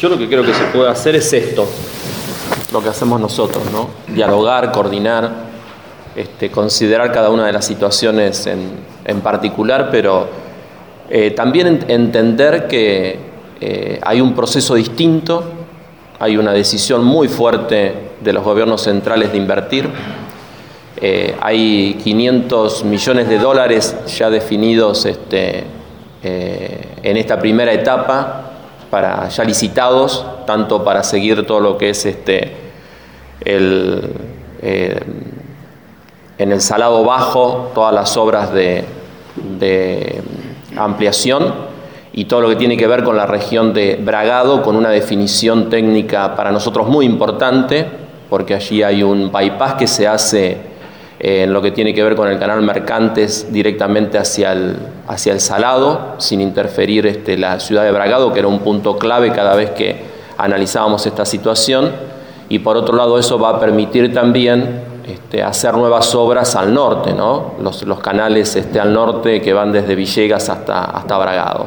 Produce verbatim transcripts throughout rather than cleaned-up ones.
Yo lo que creo que se puede hacer es esto, lo que hacemos nosotros, ¿no? Dialogar, coordinar, este, considerar cada una de las situaciones en, en particular, pero eh, también ent- entender que eh, hay un proceso distinto, hay una decisión muy fuerte de los gobiernos centrales de invertir. Eh, hay quinientos millones de dólares ya definidos este, eh, en esta primera etapa, para, ya licitados, tanto para seguir todo lo que es este, el, eh, en el Salado Bajo, todas las obras de, de ampliación y todo lo que tiene que ver con la región de Bragado, con una definición técnica para nosotros muy importante, porque allí hay un bypass que se hace en lo que tiene que ver con el canal Mercantes directamente hacia el, hacia el Salado, sin interferir este, la ciudad de Bragado, que era un punto clave cada vez que analizábamos esta situación. Y por otro lado, eso va a permitir también este, hacer nuevas obras al norte, ¿no? Los, los canales este, al norte que van desde Villegas hasta, hasta Bragado.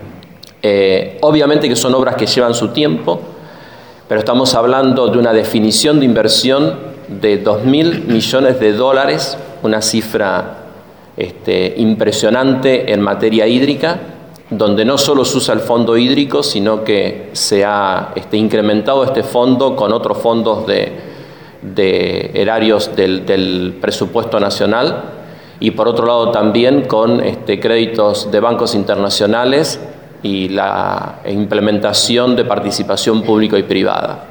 Eh, obviamente que son obras que llevan su tiempo, pero estamos hablando de una definición de inversión de dos mil millones de dólares, una cifra este, impresionante en materia hídrica, donde no solo se usa el fondo hídrico, sino que se ha este, incrementado este fondo con otros fondos de, de erarios del, del presupuesto nacional, y por otro lado también con este, créditos de bancos internacionales y la implementación de participación pública y privada.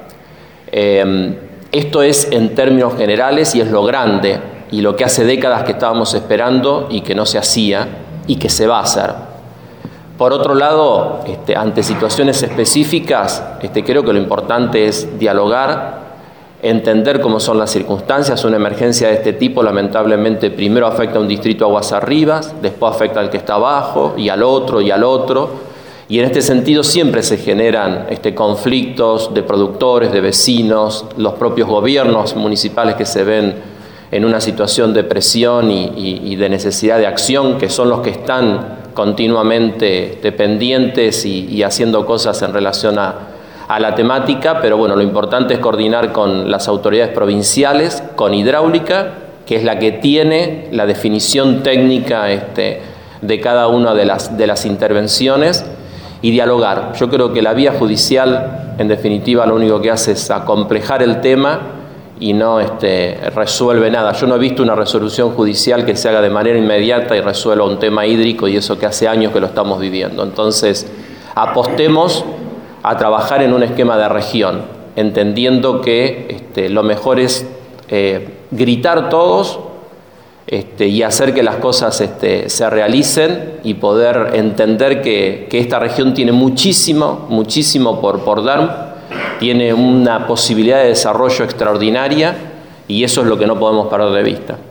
Eh, Esto es en términos generales y es lo grande y lo que hace décadas que estábamos esperando y que no se hacía y que se va a hacer. Por otro lado, este, ante situaciones específicas, este, creo que lo importante es dialogar, entender cómo son las circunstancias. Una emergencia de este tipo lamentablemente primero afecta a un distrito aguas arriba, después afecta al que está abajo y al otro y al otro. Y en este sentido siempre se generan este, conflictos de productores, de vecinos, los propios gobiernos municipales que se ven en una situación de presión y, y, y de necesidad de acción, que son los que están continuamente dependientes y, y haciendo cosas en relación a, a la temática. Pero bueno, lo importante es coordinar con las autoridades provinciales, con Hidráulica, que es la que tiene la definición técnica este, de cada una de las, de las intervenciones, y dialogar. Yo creo que la vía judicial, en definitiva, lo único que hace es acomplejar el tema y no este, resuelve nada. Yo no he visto una resolución judicial que se haga de manera inmediata y resuelva un tema hídrico, y eso que hace años que lo estamos viviendo. Entonces, apostemos a trabajar en un esquema de región, entendiendo que este, lo mejor es eh, gritar todos, Este, y hacer que las cosas este, se realicen y poder entender que, que esta región tiene muchísimo, muchísimo por, por dar, tiene una posibilidad de desarrollo extraordinaria, y eso es lo que no podemos perder de vista.